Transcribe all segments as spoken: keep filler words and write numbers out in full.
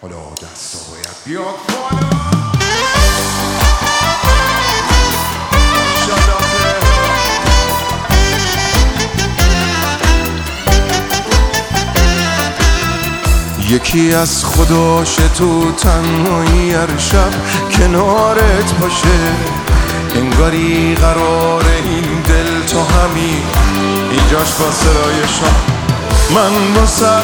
حالا دستا باید بیاد بالا. یکی از خداش تو تنهایی هر شب کنارت باشه، انگاری قرار این دل تو همین اینجاش با سرای شام. من با سر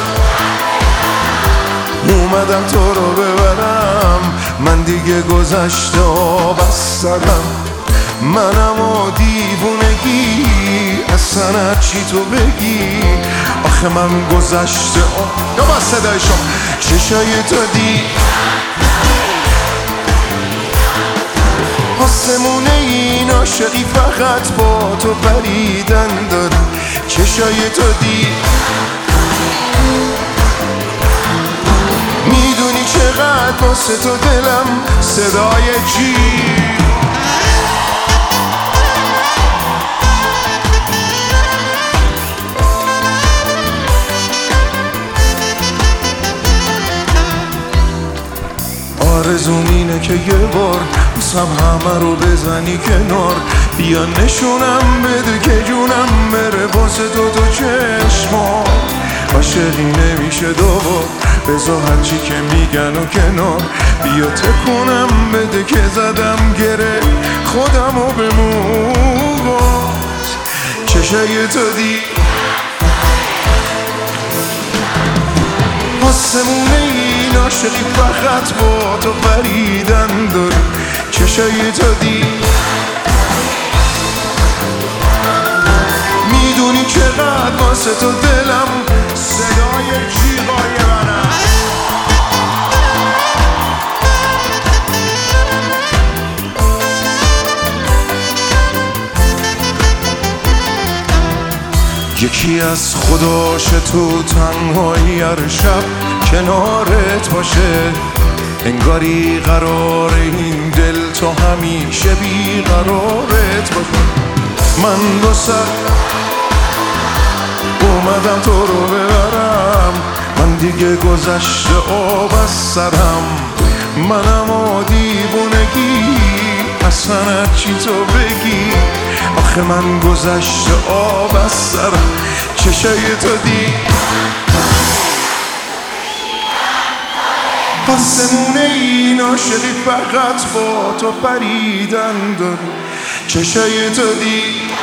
اومدم تو رو ببرم، من دیگه گذشته آب از سرم، منم و دیوونگی اصلا چی تو بگی. آخه من گذشته آب یا با صدای شما چشای تو دی آسمونه این عاشقی فقط با تو پریدن داره، چشای تو دی میدونی چقدر واسه تو دلم صدای چی. آرزوم اینه که یه بار بسم همه رو بزنی کنار، بیا نشونم بده که جونم بره واسه تو تو چشما. عاشقی نمیشه دوبار، بذار هرچی که میگن و کنار، بیا تکونم بده که زدم گره خودم و به موبات. چشای تو دی آسمونه این عاشقی فقط با تو پریدن داره، چشای تو دی میدونی چقدر واسه تو دلم صدای جیغای منم. یکی از خداش تو تنهایی هر شب کنارت باشه، انگاری قرار این دل تو همیشه بی قرارت باشه. من دو سر اومدم تو رو ببرم، من دیگه گذشته آب از سرم، منم و دیوونگی اصلا چی تو بگی. آخه من گذشته آب از سرم، چشای تو دی آسمونه این عاشقی فقط با تو پریدن داره، چشای تو دی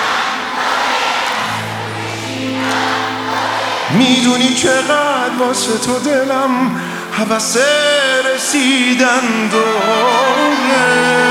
میدونی چقدر واسه تو دلم هوس رسیدن داره.